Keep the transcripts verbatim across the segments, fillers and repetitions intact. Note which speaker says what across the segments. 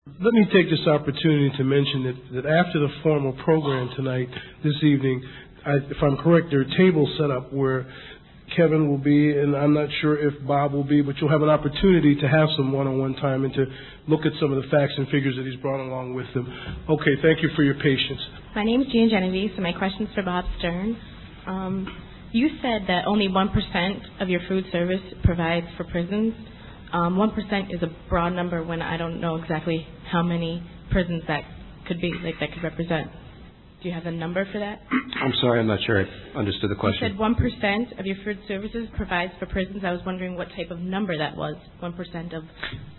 Speaker 1: Let me take this opportunity to mention that, that after the formal program tonight, this evening, I, if I'm correct, there are tables set up where Kevin will be, and I'm not sure if Bob will be, but you'll have an opportunity to have some one-on-one time and to look at some of the facts and figures that he's brought along with him. Okay, thank you for your patience.
Speaker 2: My name is Jean Genevieve, so my question's for Bob Stern. Um, you said that only one percent of your food service provides for prisons. Um, one percent is a broad number when I don't know exactly how many prisons that could be, like that could represent. Do you have a number for that?
Speaker 3: I'm sorry, I'm not sure I understood the question.
Speaker 2: You said one percent of your food services provides for prisons. I was wondering what type of number that was, one percent of...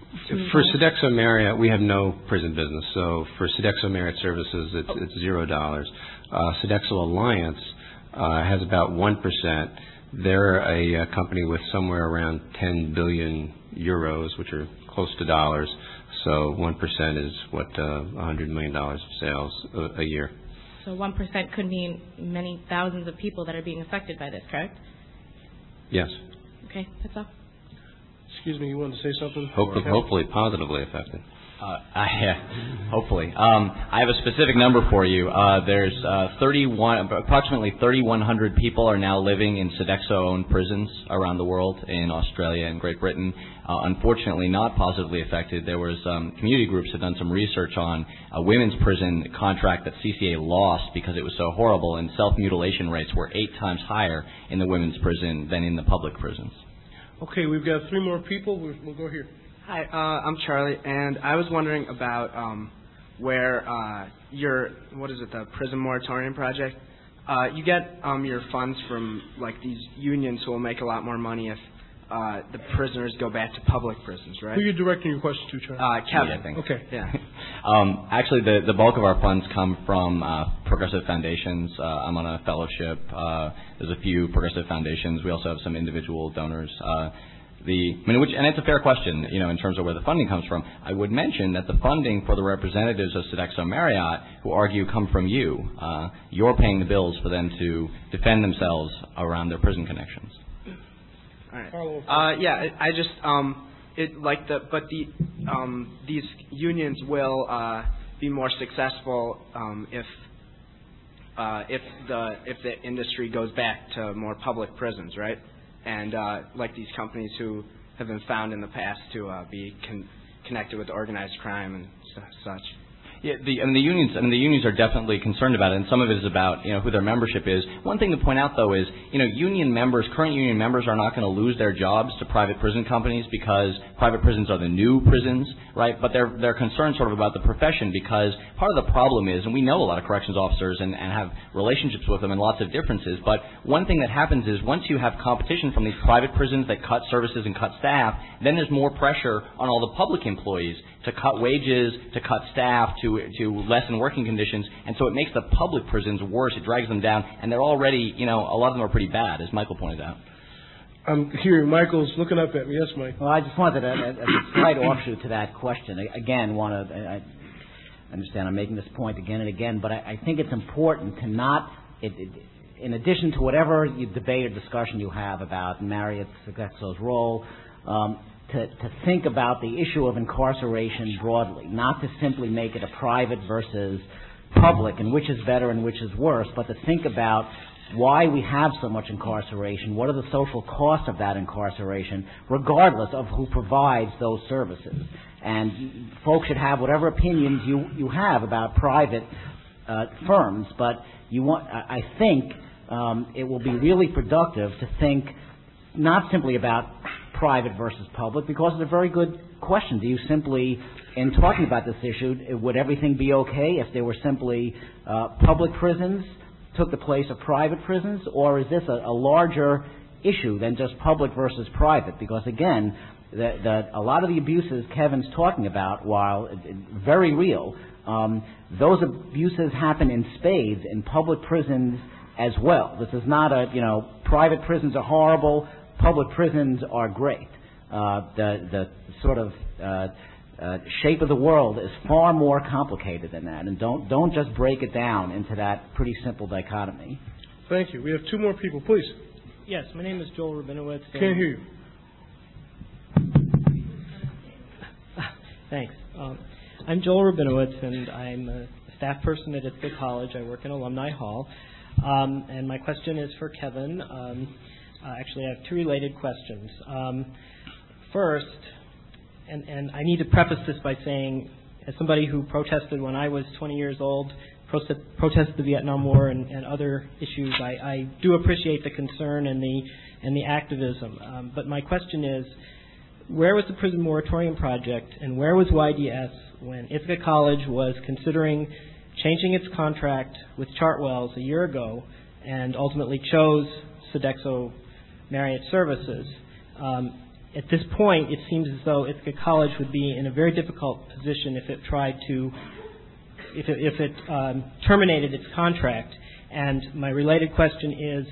Speaker 3: For Sodexo Marriott, we have no prison business. So for Sodexo Marriott services, it's, oh. it's zero dollars. Uh, Sodexo Alliance uh, has about one percent. They're a, a company with somewhere around ten billion euros, which are close to dollars. So one percent is what, uh, one hundred million dollars of sales a, a year.
Speaker 2: So one percent could mean many thousands of people that are being affected by this, correct?
Speaker 3: Yes.
Speaker 2: Okay, that's all.
Speaker 1: Excuse me, you wanted to say something?
Speaker 3: Hopefully, hopefully positively affected.
Speaker 4: Uh, I, yeah, hopefully. Um, I have a specific number for you. Uh, there's uh, thirty-one, approximately thirty-one hundred people are now living in Sodexo-owned prisons around the world, in Australia and Great Britain. Uh, unfortunately, not positively affected. There was um, community groups have done some research on a women's prison contract that C C A lost because it was so horrible, and self-mutilation rates were eight times higher in the women's prison than in the public prisons.
Speaker 1: Okay, we've got three more people. We'll, we'll go here.
Speaker 5: Hi, uh, I'm Charlie, and I was wondering about um, where uh, your, what is it, the Prison Moratorium Project, uh, you get um, your funds from, like, these unions who will make a lot more money if uh, the prisoners go back to public prisons, right?
Speaker 1: Who are you directing your question to, Charlie?
Speaker 5: Uh, Kevin.
Speaker 4: I think.
Speaker 1: Okay.
Speaker 5: Yeah.
Speaker 4: um, actually, the, the bulk of our funds come from uh, progressive foundations. Uh, I'm on a fellowship. Uh, there's a few progressive foundations. We also have some individual donors. Uh, The, I mean, which, and it's a fair question, you know, in terms of where the funding comes from. I would mention that the funding for the representatives of Sodexo Marriott who argue come from you. Uh, you're paying the bills for them to defend themselves around their prison connections.
Speaker 5: All right. Uh, yeah, I, I just, um, it like the, but the, um, these unions will uh, be more successful um, if, uh, if the, if the industry goes back to more public prisons, right? And uh, like these companies who have been found in the past to uh, be con- connected with organized crime and st- such.
Speaker 4: Yeah, the, I mean, the unions. I mean, the unions are definitely concerned about it, and some of it is about, you know, who their membership is. One thing to point out, though, is, you know, union members, current union members, are not going to lose their jobs to private prison companies because private prisons are the new prisons, right? But they're they're concerned sort of about the profession because part of the problem is, and we know a lot of corrections officers and, and have relationships with them and lots of differences. But one thing that happens is once you have competition from these private prisons that cut services and cut staff, then there's more pressure on all the public employees to cut wages, to cut staff, to to lessen working conditions, and so it makes the public prisons worse. It drags them down, and they're already, you know, a lot of them are pretty bad, as Michael pointed out.
Speaker 1: I'm hearing Michael's looking up at me. Yes, Mike.
Speaker 6: Well, I just wanted, a, a, a slight offshoot to that question. I, again, want to I understand I'm making this point again and again, but I, I think it's important to not, it, it, in addition to whatever you debate or discussion you have about Marriott Sodexo's role, um, To, to think about the issue of incarceration broadly, not to simply make it a private versus public and which is better and which is worse, but to think about why we have so much incarceration, what are the social costs of that incarceration, regardless of who provides those services. And folks should have whatever opinions you, you have about private uh, firms, but you want, I think um, it will be really productive to think not simply about private versus public, because it's a very good question. Do you simply, in talking about this issue, would everything be okay if there were simply uh, public prisons took the place of private prisons, or is this a, a larger issue than just public versus private? Because again, the, the, a lot of the abuses Kevin's talking about, while very real, um, those abuses happen in spades in public prisons as well. This is not a, you know, private prisons are horrible, public prisons are great. Uh, the, the sort of uh, uh, shape of the world is far more complicated than that, and don't don't just break it down into that pretty simple dichotomy.
Speaker 1: Thank you. We have two more people, please.
Speaker 7: Yes, my name is Joel Rabinowitz.
Speaker 1: Can't hear you.
Speaker 7: Thanks. Um, I'm Joel Rabinowitz, and I'm a staff person at Ithaca College. I work in Alumni Hall. Um, and my question is for Kevin. Um, uh, actually, I have two related questions. Um, first, and, and I need to preface this by saying, as somebody who protested when I was twenty years old, protested the Vietnam War and, and other issues, I, I do appreciate the concern and the and the activism. Um, but my question is, where was the Prison Moratorium Project and where was Y D S when Ithaca College was considering changing its contract with Chartwells a year ago and ultimately chose Sodexo Marriott Services? Um, at this point, it seems as though Ithaca College would be in a very difficult position if it tried to, if it, if it um, terminated its contract. And my related question is,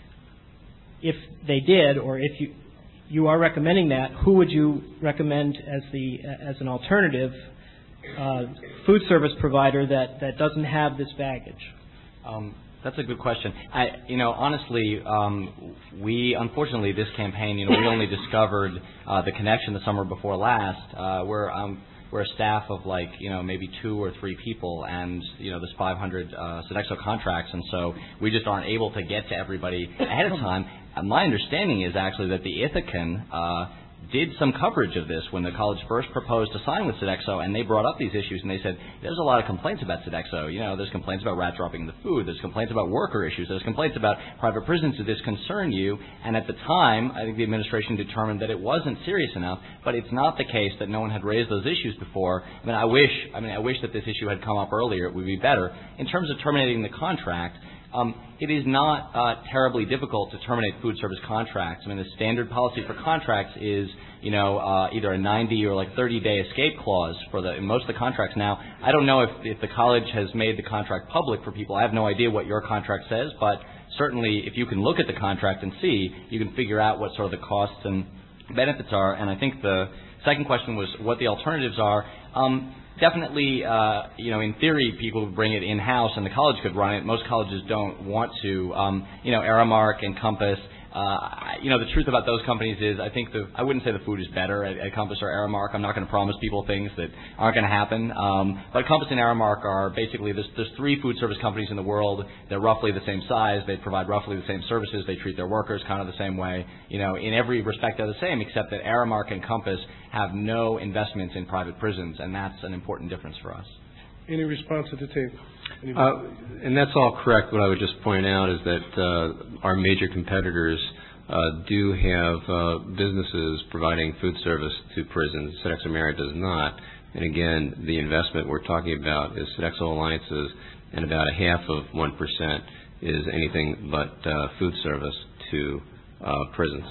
Speaker 7: if they did, or if you you are recommending that, who would you recommend as the as an alternative uh, food service provider that, that doesn't have this baggage?
Speaker 4: Um, that's a good question. I, you know, honestly, um, we unfortunately this campaign, you know, we only discovered uh, the connection the summer before last. Uh, we're um, we're a staff of like you know maybe two or three people, and you know there's five hundred uh, Sodexo contracts, and so we just aren't able to get to everybody ahead of time. Uh, my understanding is actually that the Ithacan uh, did some coverage of this when the college first proposed to sign with Sodexo, and they brought up these issues, and they said, there's a lot of complaints about Sodexo. You know, there's complaints about rat dropping the food. There's complaints about worker issues. There's complaints about private prisons. Did this concern you? And at the time, I think the administration determined that it wasn't serious enough, but it's not the case that no one had raised those issues before. I mean, I wish, I mean, I wish that this issue had come up earlier. It would be better. In terms of terminating the contract, Um, it is not uh, terribly difficult to terminate food service contracts. I mean, the standard policy for contracts is, you know, uh, either a ninety or like thirty day escape clause for the in most of the contracts. Now, I don't know if, if the college has made the contract public for people. I have no idea what your contract says, but certainly if you can look at the contract and see, you can figure out what sort of the costs and benefits are. And I think the second question was what the alternatives are. Um, Definitely, uh, you know, in theory, people would bring it in-house and the college could run it. Most colleges don't want to. Um, you know, Aramark and Compass, uh, you know, the truth about those companies is I think the, I wouldn't say the food is better at, at Compass or Aramark. I'm not going to promise people things that aren't going to happen. Um, but Compass and Aramark are basically, there's, there's three food service companies in the world. They're roughly the same size. They provide roughly the same services. They treat their workers kind of the same way. You know, in every respect they're the same, except that Aramark and Compass have no investments in private prisons, and that's an important difference for us.
Speaker 1: Any response at the table?
Speaker 3: Uh, and that's all correct. What I would just point out is that uh, our major competitors uh, do have uh, businesses providing food service to prisons. Sodexo Marriott does not. And again, the investment we're talking about is Sodexo Alliances, and about a half of one percent is anything but uh, food service to uh, prisons.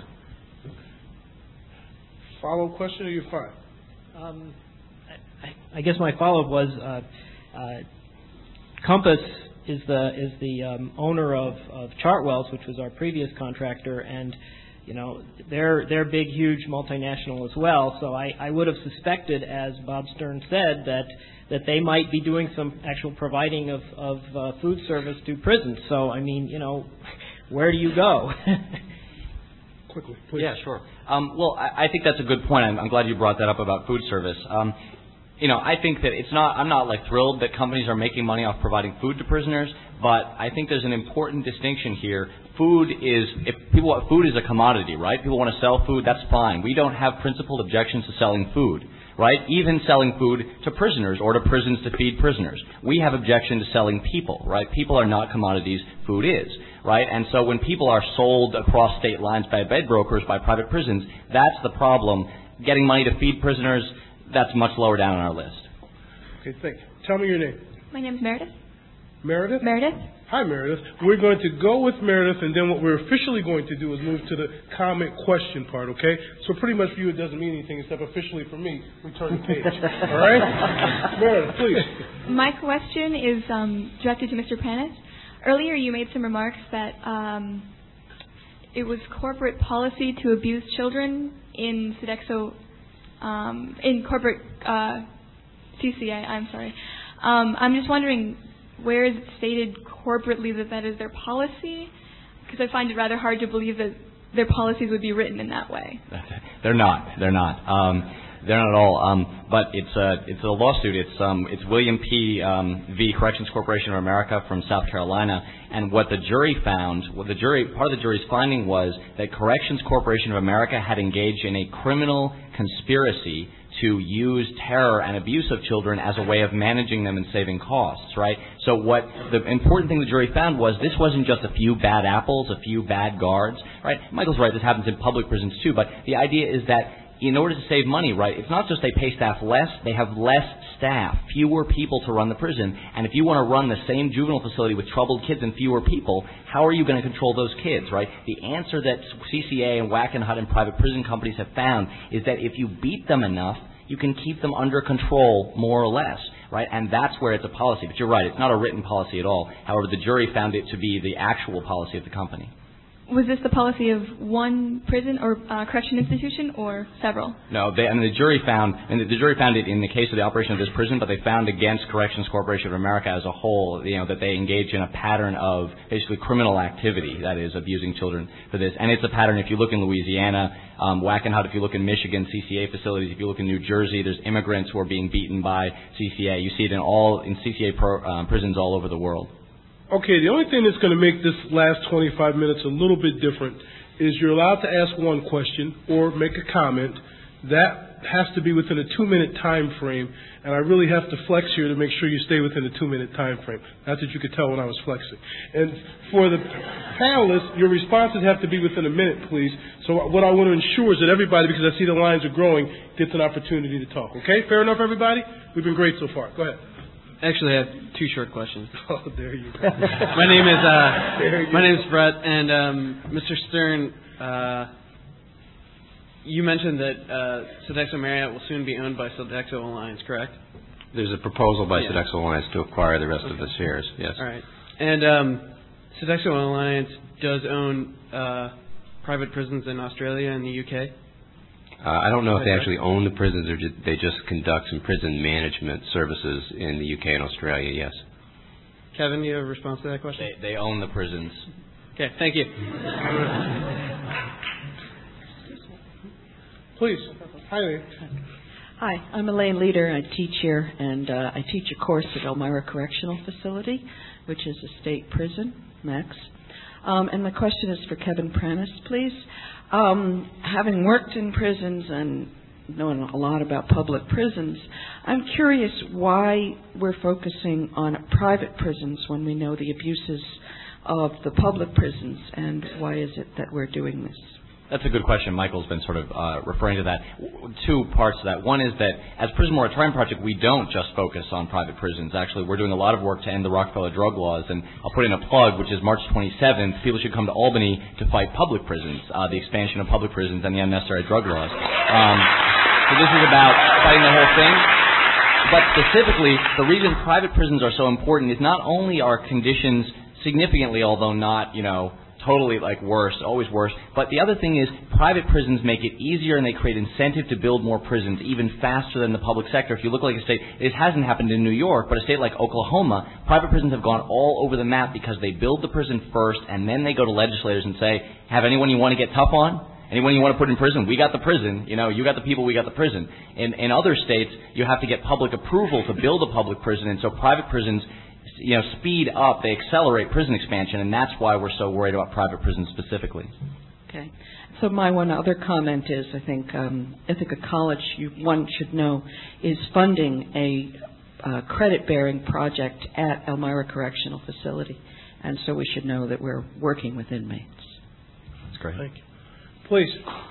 Speaker 1: Follow-up question, or you're fine?
Speaker 7: Um, I, I guess my follow-up was uh, uh, Compass is the is the um, owner of, of Chartwells, which was our previous contractor, and you know they're they're big, huge multinational as well. So I, I would have suspected, as Bob Stern said, that that they might be doing some actual providing of of uh, food service to prisons. So I mean, you know, where do you go?
Speaker 1: Quickly, please.
Speaker 4: Yeah, sure. Um, well, I, I think that's a good point. I'm, I'm glad you brought that up about food service. Um, you know, I think that it's not, I'm not like thrilled that companies are making money off providing food to prisoners, but I think there's an important distinction here. Food is, if people, food is a commodity, right? People want to sell food, that's fine. We don't have principled objections to selling food, right? Even selling food to prisoners or to prisons to feed prisoners. We have objection to selling people, right? People are not commodities, food is. Right? And so when people are sold across state lines by bed brokers, by private prisons, that's the problem. Getting money to feed prisoners, that's much lower down on our list.
Speaker 1: Okay, thank you. Tell me your name.
Speaker 8: My name is Meredith.
Speaker 1: Meredith?
Speaker 8: Meredith.
Speaker 1: Hi, Meredith. We're going to go with Meredith, and then what we're officially going to do is move to the comment question part, okay? So pretty much for you it doesn't mean anything, except officially for me, we turn the page. All right? Meredith, please.
Speaker 8: My question is um, directed to Mister Panis. Earlier you made some remarks that um, it was corporate policy to abuse children in Sodexo, um, in corporate uh, C C A, I'm sorry. Um, I'm just wondering, where is it stated corporately that that is their policy? Because I find it rather hard to believe that their policies would be written in that way.
Speaker 4: They're not. They're not. Um, they're not at all. Um, but it's a it's a lawsuit. It's um it's William P. Um, v. Corrections Corporation of America from South Carolina. And what the jury found, what the jury part of the jury's finding was that Corrections Corporation of America had engaged in a criminal conspiracy to use terror and abuse of children as a way of managing them and saving costs, right? So what the important thing the jury found was this wasn't just a few bad apples, a few bad guards, right? Michael's right, this happens in public prisons too, but the idea is that in order to save money, right, it's not just they pay staff less, they have less staff, fewer people to run the prison. And if you want to run the same juvenile facility with troubled kids and fewer people, how are you going to control those kids, right? The answer that C C A and Wackenhut and private prison companies have found is that if you beat them enough, you can keep them under control more or less, right? And that's where it's a policy. But you're right, it's not a written policy at all. However, the jury found it to be the actual policy of the company.
Speaker 8: Was this the policy of one prison or uh, correction institution or several?
Speaker 4: No, they, I mean, the jury found, and the, the jury found it in the case of the operation of this prison, but they found against Corrections Corporation of America as a whole, you know, that they engage in a pattern of basically criminal activity, that is, abusing children for this. And it's a pattern, if you look in Louisiana, um, Wackenhut, if you look in Michigan, C C A facilities, if you look in New Jersey, there's immigrants who are being beaten by C C A. You see it in all, in C C A pro, um, prisons all over the world.
Speaker 1: Okay, the only thing that's going to make this last twenty-five minutes a little bit different is you're allowed to ask one question or make a comment. That has to be within a two-minute time frame, and I really have to flex here to make sure you stay within a two-minute time frame. Not that you could tell when I was flexing. And for the panelists, your responses have to be within a minute, please. So what I want to ensure is that everybody, because I see the lines are growing, gets an opportunity to talk. Okay? Fair enough, everybody? We've been great so far. Go ahead.
Speaker 9: Actually, I have two short questions.
Speaker 1: Oh, there you go.
Speaker 9: my name is uh, my name is Brett, and um, Mister Stern, uh, you mentioned that uh, Sodexo Marriott will soon be owned by Sodexo Alliance, correct?
Speaker 3: There's a proposal by
Speaker 9: yeah.
Speaker 3: Sodexo Alliance to acquire the rest okay. of the shares. Yes.
Speaker 9: All right. And um, Sodexo Alliance does own uh, private prisons in Australia and the U K.
Speaker 3: Uh, I don't know if they actually own the prisons or just, they just conduct some prison management services in the U K and Australia, yes.
Speaker 9: Kevin, do you have a response to that question?
Speaker 4: They, they own the prisons.
Speaker 9: Okay, thank you.
Speaker 1: Please. Hi there.
Speaker 10: Hi, I'm Elaine Leader. I teach here, and uh, I teach a course at Elmira Correctional Facility, which is a state prison, Max. Um, and my question is for Kevin Prentice, please. Um, having worked in prisons and knowing a lot about public prisons, I'm curious why we're focusing on private prisons when we know the abuses of the public prisons, and why is it that we're doing this?
Speaker 4: That's a good question. Michael's been sort of uh, referring to that. Two parts to that. One is that as Prison Moratorium Project, we don't just focus on private prisons. Actually, we're doing a lot of work to end the Rockefeller drug laws, and I'll put in a plug, which is March twenty-seventh. People should come to Albany to fight public prisons, uh, the expansion of public prisons and the unnecessary drug laws. Um, so this is about fighting the whole thing. But specifically, the reason private prisons are so important is not only are conditions significantly, although not, you know, totally like worse, always worse. But the other thing is private prisons make it easier and they create incentive to build more prisons even faster than the public sector. If you look like a state, it hasn't happened in New York, but a state like Oklahoma, private prisons have gone all over the map because they build the prison first and then they go to legislators and say, have anyone you want to get tough on? Anyone you want to put in prison? We got the prison. You know, you got the people, we got the prison. In, in other states, you have to get public approval to build a public prison, and so private prisons, you know, speed up, they accelerate prison expansion, and that's why we're so worried about private prisons specifically.
Speaker 10: Okay. So my one other comment is, I think um, Ithaca College, you, one should know, is funding a uh, credit-bearing project at Elmira Correctional Facility, and so we should know that we're working with inmates.
Speaker 4: That's great.
Speaker 1: Thank you. Please.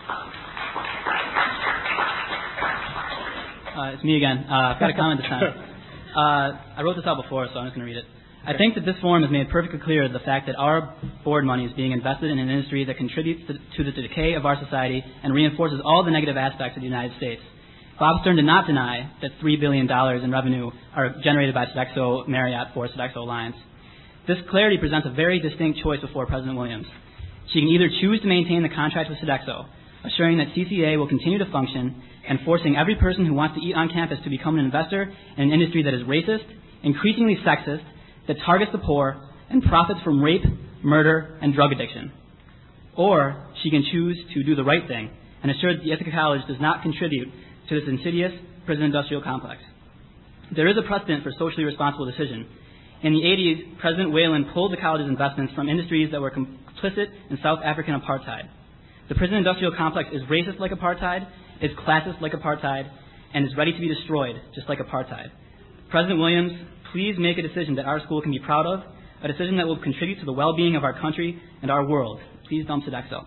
Speaker 11: Uh, it's me again. Uh, I've got a comment this time. Uh, I wrote this out before, so I'm just going to read it. I think that this forum has made perfectly clear the fact that our board money is being invested in an industry that contributes to, to the decay of our society and reinforces all the negative aspects of the United States. Bob Stern did not deny that three billion dollars in revenue are generated by Sodexo Marriott for Sodexo Alliance. This clarity presents a very distinct choice before President Williams. She can either choose to maintain the contract with Sodexo, assuring that C C A will continue to function, and forcing every person who wants to eat on campus to become an investor in an industry that is racist, increasingly sexist, that targets the poor, and profits from rape, murder, and drug addiction. Or she can choose to do the right thing and assure that the Ithaca College does not contribute to this insidious prison industrial complex. There is a precedent for socially responsible decision. In the eighties, President Whalen pulled the college's investments from industries that were complicit in South African apartheid. The prison industrial complex is racist like apartheid, is classist like apartheid, and is ready to be destroyed just like apartheid. President Williams, please make a decision that our school can be proud of, a decision that will contribute to the well-being of our country and our world. Please dump Sodexo.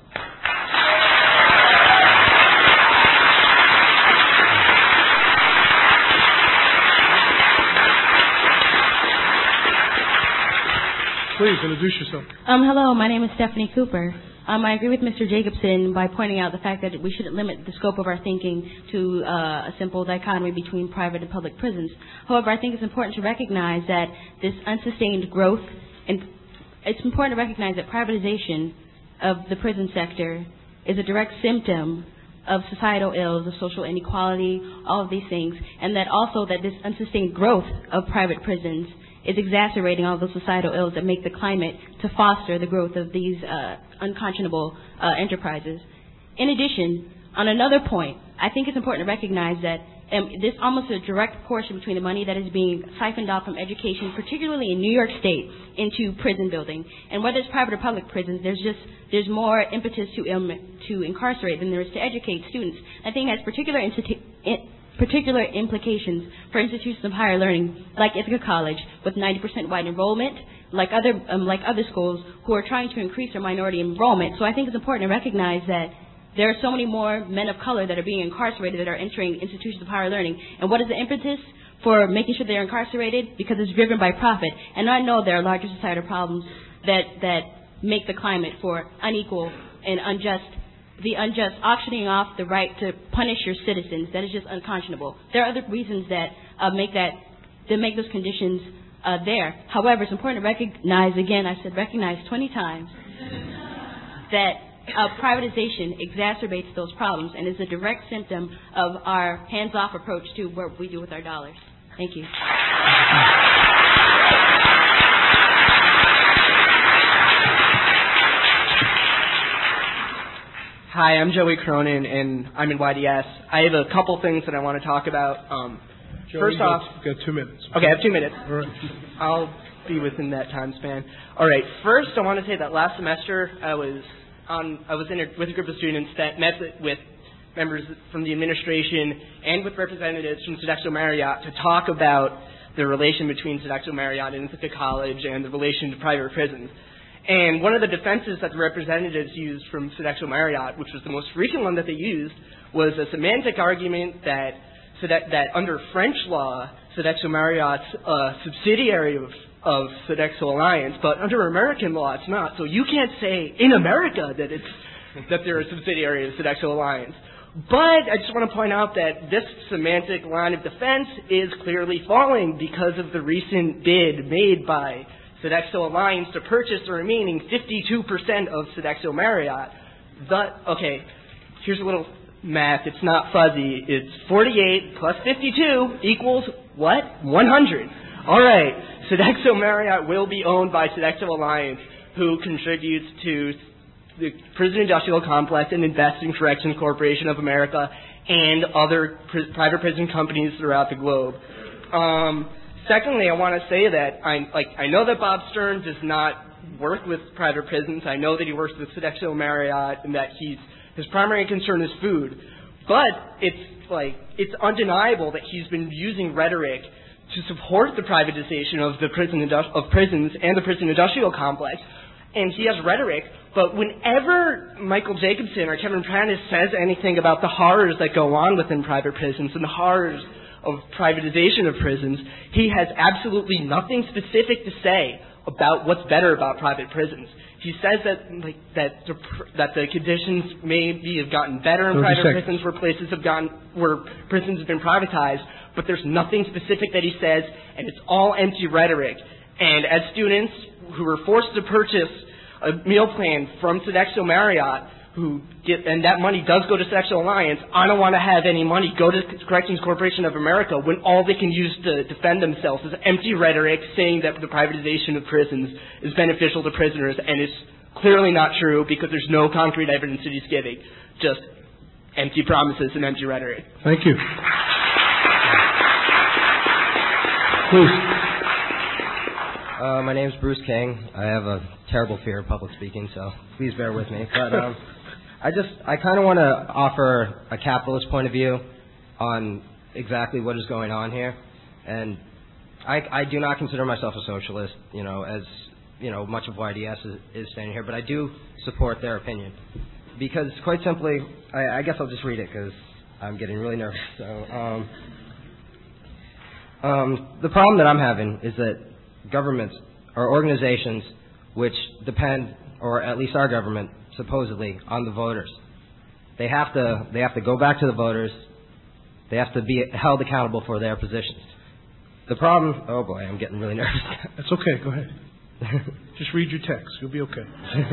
Speaker 1: Please introduce yourself.
Speaker 2: Um, hello, my name is Stephanie Cooper. Um, I agree with Mister Jacobson by pointing out the fact that we shouldn't limit the scope of our thinking to uh, a simple dichotomy between private and public prisons. However, I think it's important to recognize that this unsustained growth, and it's important to recognize that privatization of the prison sector is a direct symptom of societal ills, of social inequality, all of these things, and that also that this unsustained growth of private prisons is exacerbating all those societal ills that make the climate to foster the growth of these uh, unconscionable uh, enterprises. In addition, on another point, I think it's important to recognize that um, there's almost a direct proportion between the money that is being siphoned off from education, particularly in New York State, into prison building. And whether it's private or public prisons, there's just there's more impetus to um, to incarcerate than there is to educate students. I think it has particular institu- in, particular implications for institutions of higher learning, like Ithaca College, with ninety percent white enrollment, like other um, like other schools who are trying to increase their minority enrollment. So I think it's important to recognize that there are so many more men of color that are being incarcerated that are entering institutions of higher learning. And what is the impetus for making sure they're incarcerated? Because it's driven by profit. And I know there are larger societal problems that that make the climate for unequal and unjust the unjust auctioning off the right to punish your citizens. That is just unconscionable. There are other reasons that uh, make that that make those conditions uh, there. However, it's important to recognize, again, I said recognize twenty times, that uh, privatization exacerbates those problems and is a direct symptom of our hands-off approach to what we do with our dollars. Thank you.
Speaker 5: Hi, I'm Joey Cronin, and I'm in Y D S. I have a couple things that I want to talk about. Um,
Speaker 1: Joey,
Speaker 5: first off,
Speaker 1: you've got two minutes.
Speaker 5: Okay, I have two minutes.
Speaker 1: All right.
Speaker 5: I'll be within that time span. All right. First, I want to say that last semester I was on. I was in a, with a group of students that met with members from the administration and with representatives from Sodexo Marriott to talk about the relation between Sodexo Marriott and Ithaca College and the relation to private prisons. And one of the defenses that the representatives used from Sodexo Marriott, which was the most recent one that they used, was a semantic argument that so that, that under French law, Sodexo Marriott's a subsidiary of, of Sodexo Alliance, but under American law it's not. So you can't say in America that it's that they're a subsidiary of Sodexo Alliance. But I just want to point out that this semantic line of defense is clearly falling because of the recent bid made by Sodexo Alliance to purchase the remaining fifty-two percent of Sodexo Marriott. The, okay, here's a little math. It's not fuzzy. It's forty-eight plus fifty-two equals what? one hundred. All right. Sodexo Marriott will be owned by Sodexo Alliance, who contributes to the prison industrial complex and invests in Corrections Corporation of America and other pr- private prison companies throughout the globe. Um... Secondly, I want to say that I like I know that Bob Stern does not work with private prisons. I know that he works with Sodexo Marriott and that he's his primary concern is food. But it's like it's undeniable that he's been using rhetoric to support the privatization of the prison indu- of prisons and the prison industrial complex. And he has rhetoric, but whenever Michael Jacobson or Kevin Prentice says anything about the horrors that go on within private prisons and the horrors of privatization of prisons, he has absolutely nothing specific to say about what's better about private prisons. He says that like that the that the conditions maybe have gotten better in private seconds. prisons where places have gotten where prisons have been privatized, but there's nothing specific that he says, and it's all empty rhetoric. And as students who were forced to purchase a meal plan from Sodexo Marriott, who get, and that money does go to Sodexo Alliance, I don't want to have any money go to Corrections Corporation of America when all they can use to defend themselves is empty rhetoric saying that the privatization of prisons is beneficial to prisoners, and it's clearly not true because there's no concrete evidence that he's giving. Just empty promises and empty rhetoric.
Speaker 1: Thank you. Please.
Speaker 12: Uh, my name's Bruce King. I have a terrible fear of public speaking, so please bear with me. But um, I just, I kind of want to offer a capitalist point of view on exactly what is going on here. And I, I do not consider myself a socialist, you know, as, you know, much of Y D S is, is standing here, but I do support their opinion. Because, quite simply, I, I guess I'll just read it because I'm getting really nervous. So, um, um, the problem that I'm having is that governments or organizations which depend, or at least our government, supposedly, on the voters. They have to, they have to go back to the voters. They have to be held accountable for their positions. The problem, oh boy, I'm getting really nervous.
Speaker 1: That's okay, go ahead. Just read your text, you'll be okay.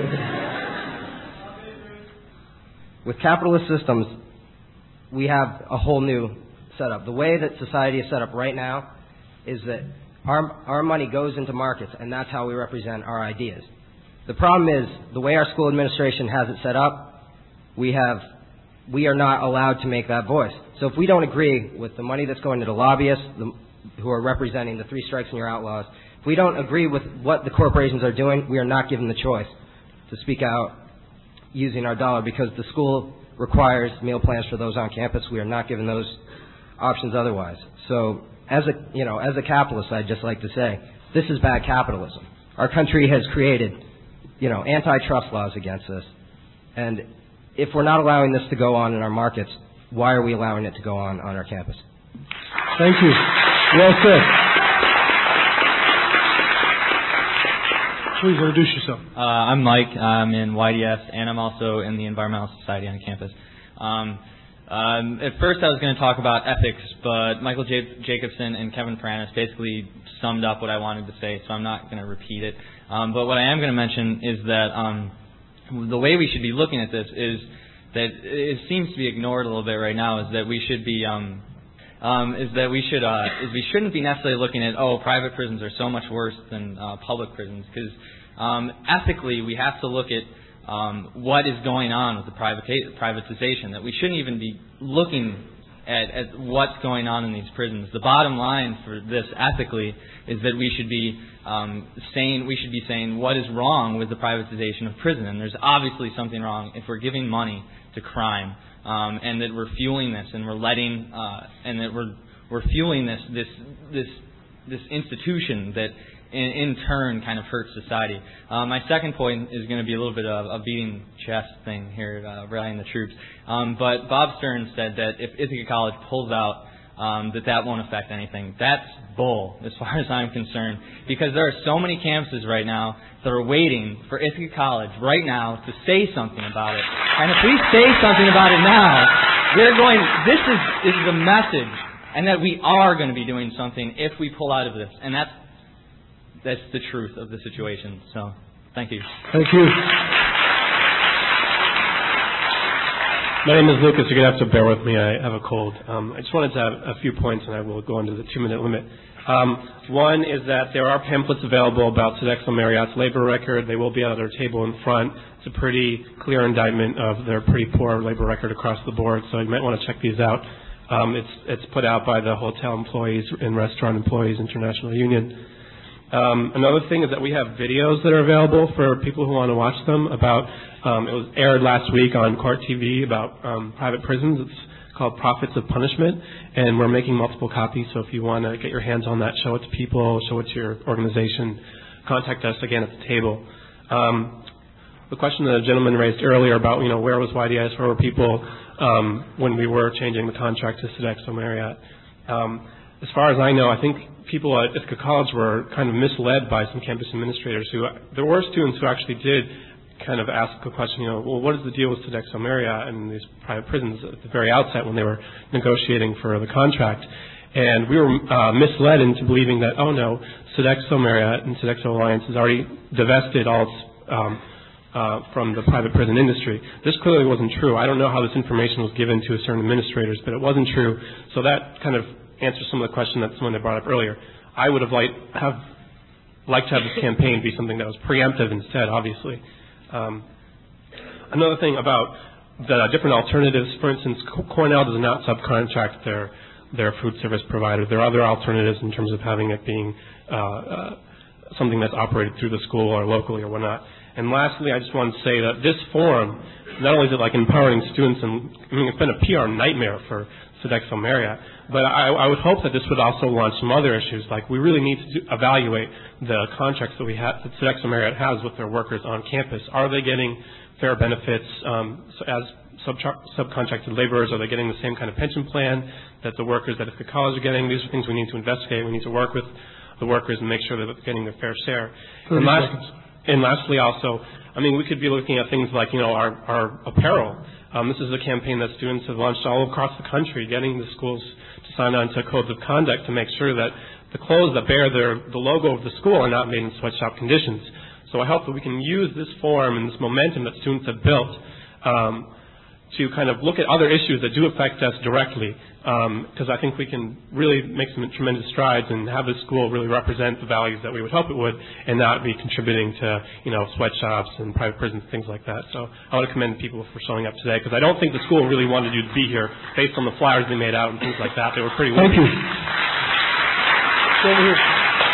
Speaker 12: With capitalist systems, we have a whole new setup. The way that society is set up right now is that our, our money goes into markets, and that's how we represent our ideas. The problem is, the way our school administration has it set up, we have, we are not allowed to make that voice. So if we don't agree with the money that's going to the lobbyists, the, who are representing the three strikes and you're outlaws, if we don't agree with what the corporations are doing, we are not given the choice to speak out using our dollar, because the school requires meal plans for those on campus. We are not given those options otherwise. So as a, you know, as a capitalist, I'd just like to say, this is bad capitalism. Our country has created, you know, antitrust laws against us. And if we're not allowing this to go on in our markets, why are we allowing it to go on on our campus?
Speaker 1: Thank you. Well said. Please introduce yourself.
Speaker 13: Uh, I'm Mike. I'm in Y D S, and I'm also in the Environmental Society on campus. Um, um, at first, I was going to talk about ethics, but Michael J- Jacobson and Kevin Pranis basically summed up what I wanted to say, so I'm not going to repeat it. Um, but what I am going to mention is that um, the way we should be looking at this is that it seems to be ignored a little bit right now, is that we should be um, um, is that we should uh, is we shouldn't be necessarily looking at, oh, private prisons are so much worse than uh, public prisons, because um, ethically we have to look at um, what is going on with the privata- privatization. That we shouldn't even be looking at, at what's going on in these prisons. The bottom line for this ethically is that we should be um, saying we should be saying what is wrong with the privatization of prison, and there's obviously something wrong if we're giving money to crime, um, and that we're fueling this, and we're letting, uh, and that we're we're fueling this this this this institution that in, in turn kind of hurts society. Uh, my second point is going to be a little bit of a beating chest thing here, uh, rallying the troops. Um, but Bob Stern said that if Ithaca College pulls out, um, that that won't affect anything. That's bull, as far as I'm concerned, because there are so many campuses right now that are waiting for Ithaca College right now to say something about it. And if we say something about it now, they're going, this is, this is a message, and that we are going to be doing something if we pull out of this. And that's, that's the truth of the situation. So, thank you.
Speaker 1: Thank you.
Speaker 14: My name is Lucas. You're going to have to bear with me. I have a cold. Um, I just wanted to have a few points, and I will go into the two-minute limit. Um, one is that there are pamphlets available about Sodexo Marriott's labor record. They will be on their table in front. It's a pretty clear indictment of their pretty poor labor record across the board, so you might want to check these out. Um, it's, it's put out by the Hotel Employees and Restaurant Employees International Union. Um, another thing is that we have videos that are available for people who want to watch them about, um, it was aired last week on Court T V about um, private prisons. It's called Profits of Punishment, and we're making multiple copies, so if you want to get your hands on that, show it to people, show it to your organization, contact us again at the table. Um, the question that a gentleman raised earlier about, you know, where was Y D S, where were people um, when we were changing the contract to Sodexo Marriott. Um, as far as I know, I think people at Ithaca College were kind of misled by some campus administrators who, there were students who actually did kind of ask the question, you know, well, what is the deal with Sodexo Marriott and these private prisons at the very outset when they were negotiating for the contract? And we were uh, misled into believing that, oh no, Sodexo Marriott and Sodexo Alliance has already divested all its, um, uh, from the private prison industry. This clearly wasn't true. I don't know how this information was given to certain administrators, but it wasn't true. So that kind of answers some of the question that someone had brought up earlier. I would have liked, have, liked to have this campaign be something that was preemptive instead, obviously. Um, another thing about the different alternatives. For instance, Cornell does not subcontract their their food service provider. There are other alternatives in terms of having it being uh, uh, something that's operated through the school or locally or whatnot. And lastly, I just want to say that this forum, not only is it like empowering students, and I mean, it's been a P R nightmare for Sodexo Marriott, but I, I would hope that this would also launch some other issues. Like, we really need to do, evaluate the contracts that we have, that Sodexo Marriott has with their workers on campus. Are they getting fair benefits um, so as subtra- subcontracted laborers? Are they getting the same kind of pension plan that the workers at Ithaca College are getting? These are things we need to investigate. We need to work with the workers and make sure that they're getting their fair share. And, last, and lastly, also, I mean, we could be looking at things like, you know, our, our apparel. Um, this is a campaign that students have launched all across the country, getting the schools to sign on to codes of conduct to make sure that the clothes that bear their, the logo of the school are not made in sweatshop conditions. So I hope that we can use this forum and this momentum that students have built um, to kind of look at other issues that do affect us directly, because um, I think we can really make some tremendous strides and have the school really represent the values that we would hope it would, and not be contributing to, you know, sweatshops and private prisons, things like that. So I want to commend people for showing up today, because I don't think the school really wanted you to be here based on the flyers they made out and things like that. They were pretty.
Speaker 1: Thank you. Over here.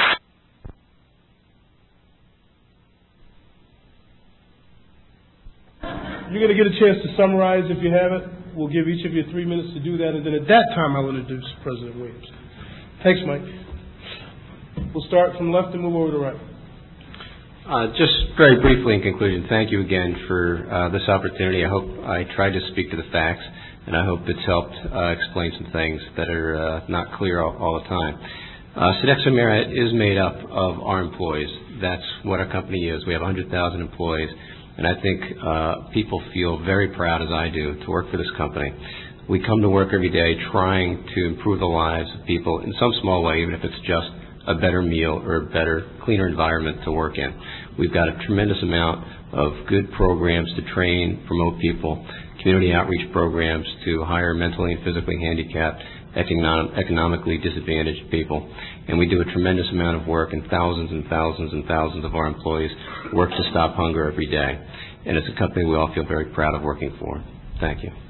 Speaker 1: You're going to get a chance to summarize if you have it. We'll give each of you three minutes to do that, and then at that time I'll introduce President Williams. Thanks, Mike. We'll start from left and move over to right.
Speaker 3: Uh, just very briefly in conclusion, thank you again for uh, this opportunity. I hope I tried to speak to the facts, and I hope it's helped uh, explain some things that are uh, not clear all, all the time. Uh, Sodexo Marriott is made up of our employees. That's what our company is. We have one hundred thousand employees. And I think uh, people feel very proud, as I do, to work for this company. We come to work every day trying to improve the lives of people in some small way, even if it's just a better meal or a better, cleaner environment to work in. We've got a tremendous amount of good programs to train, promote people, community outreach programs to hire mentally and physically handicapped, economic, economically disadvantaged people. And we do a tremendous amount of work, and thousands and thousands and thousands of our employees work to stop hunger every day. And it's a company we all feel very proud of working for. Thank you.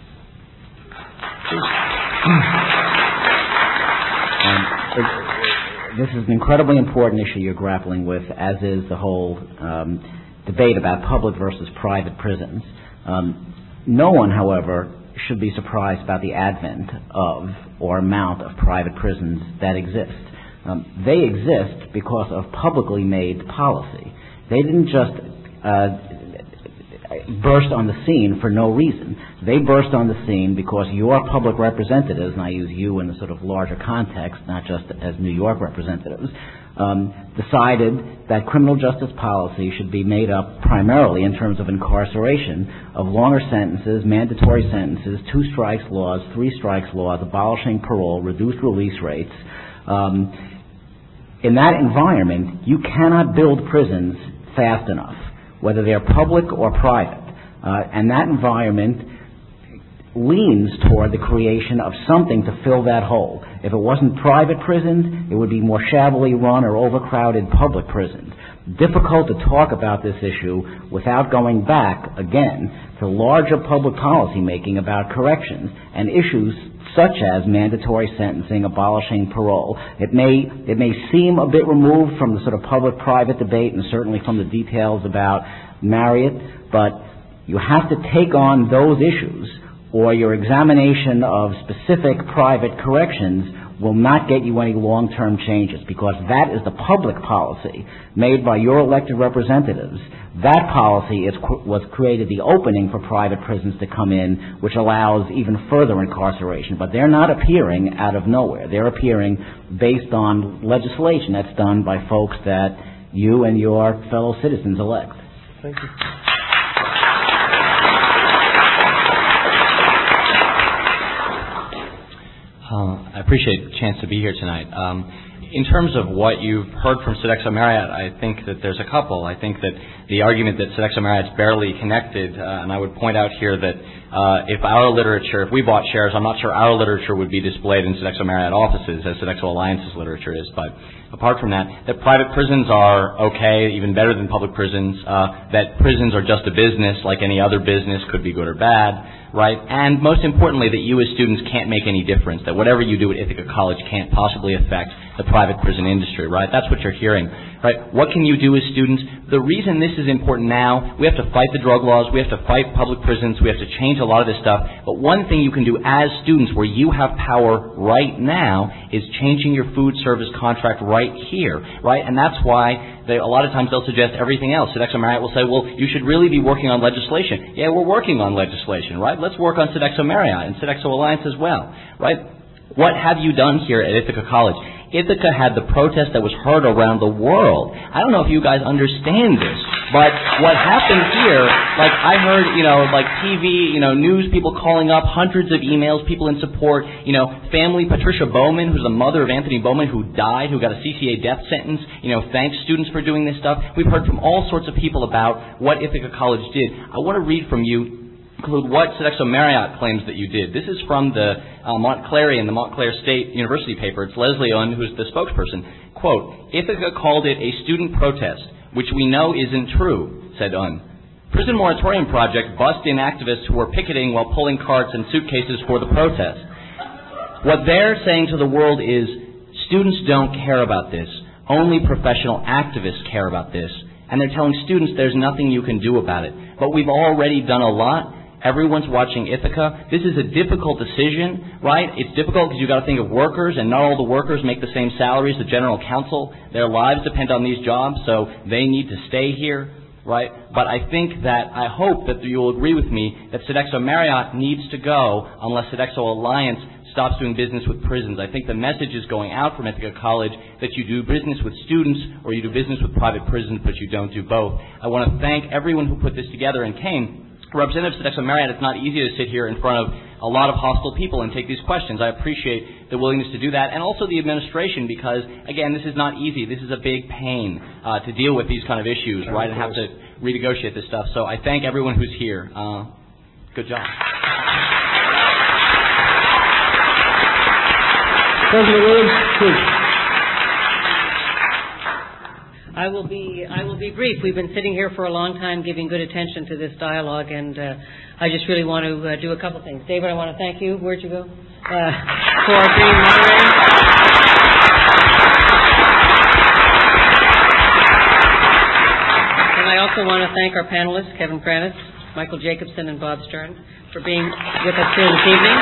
Speaker 6: Um, this is an incredibly important issue you're grappling with, as is the whole um, debate about public versus private prisons. Um, no one, however, should be surprised about the advent of or amount of private prisons that exist. Um, they exist because of publicly made policy. They didn't just uh, burst on the scene for no reason. They burst on the scene because your public representatives, and I use you in the sort of larger context, not just as New York representatives, um, decided that criminal justice policy should be made up primarily in terms of incarceration of longer sentences, mandatory sentences, two strikes laws, three strikes laws, abolishing parole, reduced release rates. Um, in that environment, you cannot build prisons fast enough, whether they're public or private. Uh, and that environment leans toward the creation of something to fill that hole. If it wasn't private prisons, it would be more shabbily run or overcrowded public prisons. Difficult to talk about this issue without going back, again, to larger public policy making about corrections and issues such as mandatory sentencing, abolishing parole. It may, it may seem a bit removed from the sort of public-private debate and certainly from the details about Marriott, but you have to take on those issues, or your examination of specific private corrections will not get you any long-term changes, because that is the public policy made by your elected representatives. That policy is was created the opening for private prisons to come in, which allows even further incarceration. But they're not appearing out of nowhere. They're appearing based on legislation that's done by folks that you and your fellow citizens elect.
Speaker 1: Thank you.
Speaker 4: Uh, I appreciate the chance to be here tonight. Um, in terms of what you've heard from Sodexo Marriott, I think that there's a couple. I think that the argument that Sodexo Marriott's barely connected, uh, and I would point out here that uh, if our literature, if we bought shares, I'm not sure our literature would be displayed in Sodexo Marriott offices as Sodexo Alliance's literature is. But apart from that, that private prisons are okay, even better than public prisons, uh, that prisons are just a business like any other business, could be good or bad, right? And most importantly, that you as students can't make any difference, that whatever you do at Ithaca College can't possibly affect the private prison industry, right? That's what you're hearing, right? What can you do as students? The reason this is important now, we have to fight the drug laws, we have to fight public prisons, we have to change a lot of this stuff, but one thing you can do as students where you have power right now is changing your food service contract right here, right? And that's why they, a lot of times they'll suggest everything else. Sodexo Marriott will say, well, you should really be working on legislation. Yeah, we're working on legislation, right? Let's work on Sodexo Marriott and Sodexo Alliance as well, right? What have you done here at Ithaca College? Ithaca had the protest that was heard around the world. I don't know if you guys understand this, but what happened here, like I heard, you know, like T V, you know, news people calling up, hundreds of emails, people in support, you know, family, Patricia Bowman, who's the mother of Anthony Bowman, who died, who got a C C A death sentence, you know, thanks students for doing this stuff. We've heard from all sorts of people about what Ithaca College did. I want to read from you include what Sodexo Marriott claims that you did. This is from the uh, Montclair and the Montclair State University paper. It's Leslie Unn, who's the spokesperson. Quote, Ithaca called it a student protest, which we know isn't true, said Unn. Prison Moratorium Project bust in activists who were picketing while pulling carts and suitcases for the protest. What they're saying to the world is, students don't care about this. Only professional activists care about this. And they're telling students there's nothing you can do about it. But we've already done a lot. Everyone's watching Ithaca. This is a difficult decision, right? It's difficult because you've got to think of workers, and not all the workers make the same salaries. The general counsel, their lives depend on these jobs, so they need to stay here, right? But I think that, I hope that you'll agree with me that Sodexo Marriott needs to go unless Sodexo Alliance stops doing business with prisons. I think the message is going out from Ithaca College that you do business with students or you do business with private prisons, but you don't do both. I want to thank everyone who put this together and came. Representative Sodexo Marriott, it's not easy to sit here in front of a lot of hostile people and take these questions. I appreciate the willingness to do that, and also the administration, because, again, this is not easy. This is a big pain uh, to deal with these kind of issues, right, and have to renegotiate this stuff. So I thank everyone who's here. Uh, good job.
Speaker 1: President Williams, please.
Speaker 15: I will be I will be brief. We've been sitting here for a long time giving good attention to this dialogue, and uh, I just really want to uh, do a couple things. David, I want to thank you. Where'd you go? Uh, for being moderator. And I also want to thank our panelists, Kevin Prentice, Michael Jacobson, and Bob Stern, for being with us here this evening.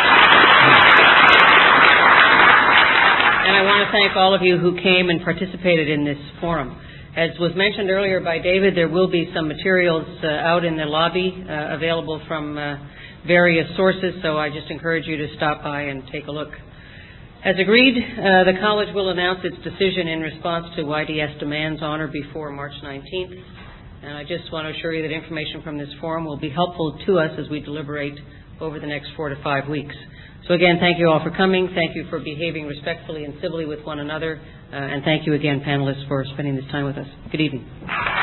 Speaker 15: And I want to thank all of you who came and participated in this forum. As was mentioned earlier by David, there will be some materials uh, out in the lobby uh, available from uh, various sources, so I just encourage you to stop by and take a look. As agreed, uh, the college will announce its decision in response to Y D S demands on or before March nineteenth. And I just want to assure you that information from this forum will be helpful to us as we deliberate over the next four to five weeks. So again, thank you all for coming. Thank you for behaving respectfully and civilly with one another. Uh, and thank you again, panelists, for spending this time with us. Good evening.